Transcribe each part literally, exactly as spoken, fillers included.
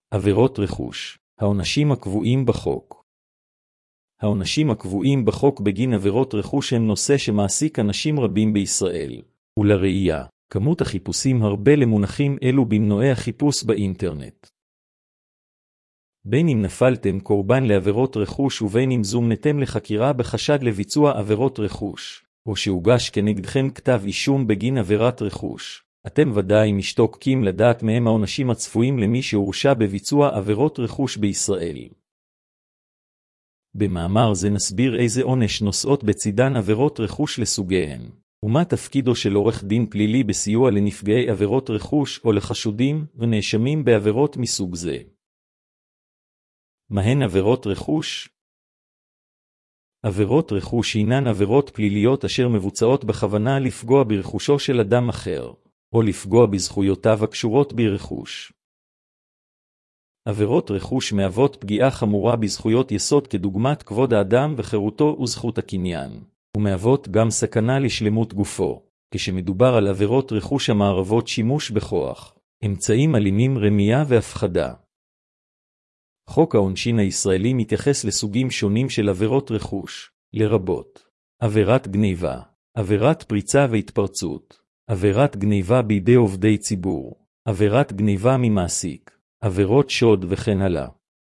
עבירות רכוש. העונשים הקבועים בחוק. העונשים הקבועים בחוק בגין עבירות רכוש הם נושא שמעסיק אנשים רבים בישראל. ולראיה, כמות החיפושים הרבה למונחים אלו במנועי החיפוש באינטרנט. בין אם נפלתם קורבן לעבירות רכוש ובין אם זומנתם לחקירה בחשד לביצוע עבירות רכוש, או שהוגש כנגדכם כתב אישום בגין עבירת רכוש, אתם ודאי משתוקקים לדעת מהם העונשים הצפויים למי שהורשע בביצוע עבירות רכוש בישראל. במאמר זה נסביר איזה עונש נושאות בצידן עבירות רכוש לסוגיהן, ומה תפקידו של עורך דין פלילי בסיוע לנפגעי עבירות רכוש או לחשודים ונאשמים בעבירות מסוג זה. מהן עבירות רכוש? עבירות רכוש הינן עבירות פליליות אשר מבוצעות בכוונה לפגוע ברכושו של אדם אחר, או לפגוע בזכויותיו הקשורות ברכוש. עבירות רכוש מהוות פגיעה חמורה בזכויות יסוד כדוגמת כבוד האדם וחירותו וזכות הקניין, ומהוות גם סכנה לשלמות גופו, כשמדובר על עבירות רכוש המערבות שימוש בכוח, אמצעים אלימים, רמייה והפחדה. חוק העונשין הישראלי מתייחס לסוגים שונים של עבירות רכוש, לרבות עבירת גניבה, עבירת פריצה והתפרצות, עבירת גניבה בידי עובדי ציבור, עבירת גניבה ממעסיק, עבירות שוד וכן הלאה.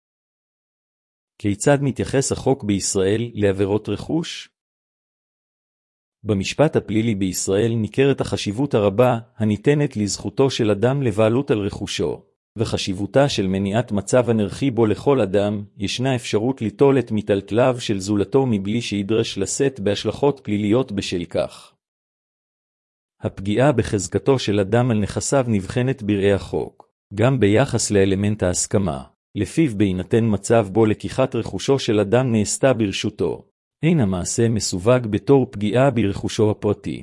כיצד מתייחס החוק בישראל לעבירות רכוש? במשפט הפלילי בישראל ניכרת החשיבות הרבה הניתנת לזכותו של אדם לבעלות על רכושו, וחשיבותה של מניעת מצב הנרחי בו לכל אדם ישנה אפשרות ליטול את מטלטליו של זולתו מבלי שידרש לשאת בהשלכות פליליות בשל כך. הפגיעה בחזקתו של אדם על נכסיו נבחנת בראי החוק, גם ביחס לאלמנט ההסכמה, לפיו בהינתן מצב בו לקיחת רכושו של אדם נעשתה ברשותו, אין המעשה מסווג בתור פגיעה ברכושו הפרטי.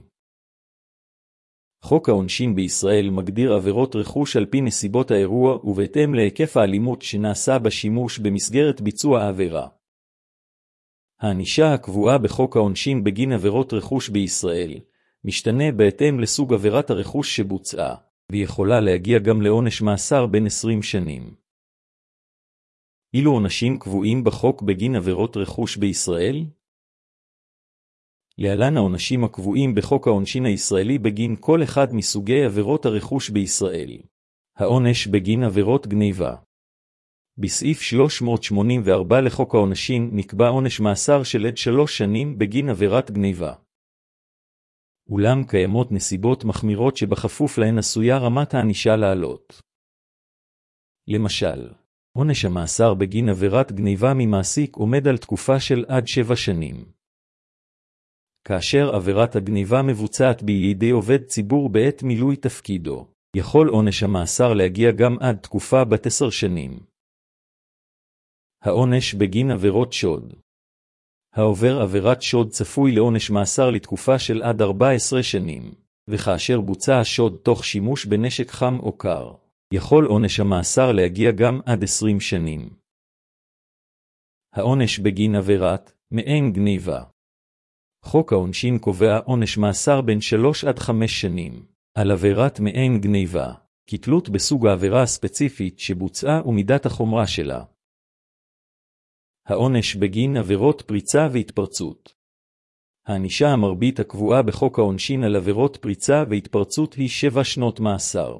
חוק העונשין בישראל מגדיר עבירות רכוש על פי נסיבות האירוע ובהתאם להיקף האלימות שנעשה בשימוש במסגרת ביצוע העבירה. הענישה הקבועה בחוק העונשין בגין עבירות רכוש בישראל משתנה בהתאם לסוג עבירת הרכוש שבוצעה, ויכולה להגיע גם לעונש מאסר בין עשרים שנים. אילו עונשים קבועים בחוק בגין עבירות רכוש בישראל? להלן העונשים הקבועים בחוק העונשין הישראלי בגין כל אחד מסוגי עבירות הרכוש בישראל. העונש בגין עבירות גניבה. בסעיף שלוש מאות שמונים וארבע לחוק העונשין נקבע עונש מאסר של עד שלוש שנים בגין עבירת גניבה. אולם קיימות נסיבות מחמירות שבכפוף להן עשויה רמת הענישה לעלות. למשל, עונש המאסר בגין עבירת גניבה ממעסיק עומד על תקופה של עד שבע שנים. כאשר עבירת הגניבה מבוצעת בידי עובד ציבור בעת מילוי תפקידו, יכול עונש המאסר להגיע גם עד תקופה בת עשר שנים. העונש בגין עבירות שוד. העובר עבירת שוד צפוי לעונש מאסר לתקופה של עד ארבע עשרה שנים, וכאשר בוצע השוד תוך שימוש בנשק חם או קר, יכול עונש המאסר להגיע גם עד עשרים שנים. העונש בגין עבירת מעין גניבה. חוק העונשין קובע עונש מאסר בין שלוש עד חמש שנים על עבירת מעין גניבה, כתלות בסוג העבירה הספציפית שבוצעה ומידת החומרה שלה. העונש בגין עבירות פריצה והתפרצות. הענישה המרבית הקבועה בחוק העונשין על עבירות פריצה והתפרצות היא שבע שנות מאסר.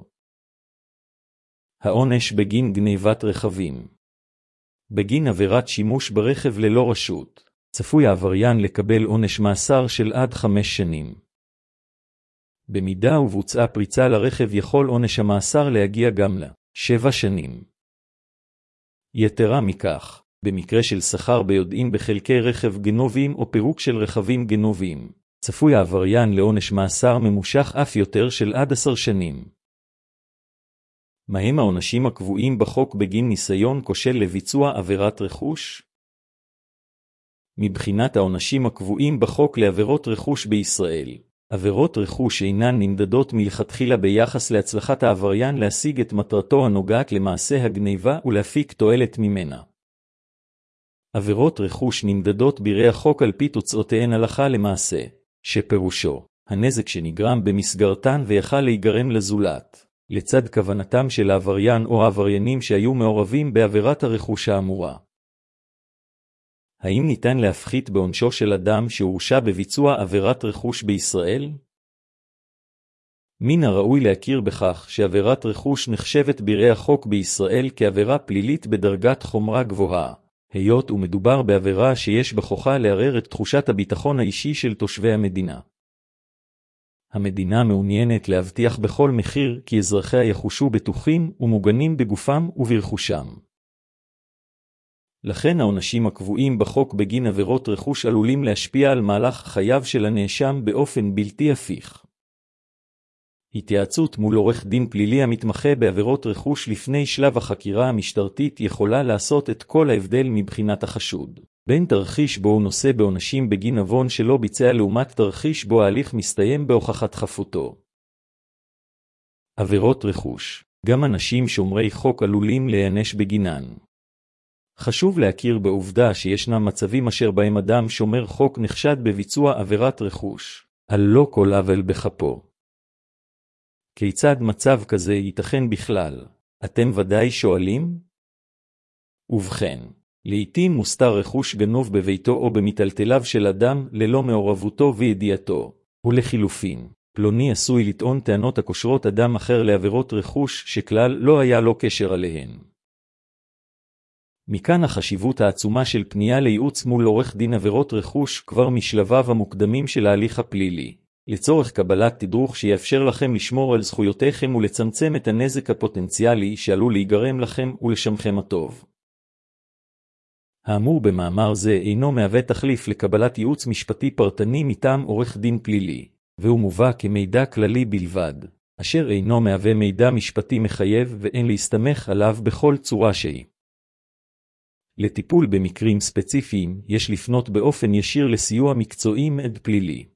העונש בגין גניבת רכבים. בגין עבירת שימוש ברכב ללא רשות, צפוי העבריין לקבל עונש מאסר של עד חמש שנים. במידה ובוצעה פריצה לרכב יכול עונש המאסר להגיע גם לשבע שנים. יתרה מכך, במקרה של שכר ביודעין בחלקי רכב גנובים או פירוק של רכבים גנובים, צפוי העבריין לעונש מאסר ממושך אף יותר של עד עשר שנים. מהם העונשים הקבועים בחוק בגין ניסיון כושל לביצוע עבירת רכוש? מבחינת העונשים הקבועים בחוק לעבירות רכוש בישראל, עבירות רכוש אינן נמדדות מלכתחילה ביחס להצלחת העבריין להשיג את מטרתו הנוגעת למעשה הגניבה ולהפיק תועלת ממנה. עבירות רכוש נמדדות בראי החוק על פי תוצאותיהן הלכה למעשה, שפירושו, הנזק שנגרם במסגרתן ויכל להיגרם לזולת, לצד כוונתם של העבריין או העבריינים שהיו מעורבים בעבירת הרכוש האמורה. האם ניתן להפחית בעונשו של אדם שהורשע בביצוע עבירת רכוש בישראל? מן הראוי להכיר בכך שעבירת רכוש נחשבת בירי החוק בישראל כעבירה פלילית בדרגת חומרה גבוהה, היות ומדובר בעבירה שיש בכוחה לערער את תחושת הביטחון האישי של תושבי המדינה. המדינה מעוניינת להבטיח בכל מחיר כי אזרחיה יחושו בטוחים ומוגנים בגופם וברכושם. לכן העונשים הקבועים בחוק בגין עבירות רכוש עלולים להשפיע על מהלך חייו של הנאשם באופן בלתי הפיך. התייעצות מול עורך דין פלילי המתמחה בעבירות רכוש לפני שלב החקירה המשטרתית יכולה לעשות את כל ההבדל מבחינת החשוד, בין תרחיש בו הוא נושא בעונשים בגין עוון שלא ביצע לעומת תרחיש בו ההליך מסתיים בהוכחת חפותו. עבירות רכוש, גם אנשים שומרי חוק עלולים להיענש בגינן. חשוב להכיר בעובדה שישנם מצבים אשר בהם אדם שומר חוק נחשד בביצוע עבירת רכוש, על לא כל עוול בכפו. כיצד מצב כזה ייתכן בכלל? אתם ודאי שואלים? ובכן, לעתים מוסתר רכוש גנוב בביתו או במטלטליו של אדם ללא מעורבותו וידיעתו, ולחילופין, פלוני עשוי לטעון טענות הקושרות אדם אחר לעבירות רכוש שכלל לא היה לו קשר עליהן. מכאן החשיבות העצומה של פנייה לייעוץ מול עורך דין עבירות רכוש כבר משלביו המוקדמים של ההליך הפלילי, לצורך קבלת תדרוך שיאפשר לכם לשמור על זכויותיכם ולצמצם את הנזק הפוטנציאלי שעלול להיגרם לכם ולשמכם הטוב. האמור במאמר זה אינו מהווה תחליף לקבלת ייעוץ משפטי פרטני מטעם עורך דין פלילי, והוא מובא כמידע כללי בלבד, אשר אינו מהווה מידע משפטי מחייב ואין להסתמך עליו בכל צורה שהיא. לטיפול במקרים ספציפיים יש לפנות באופן ישיר לסיוע מקצועי מעד פלילי.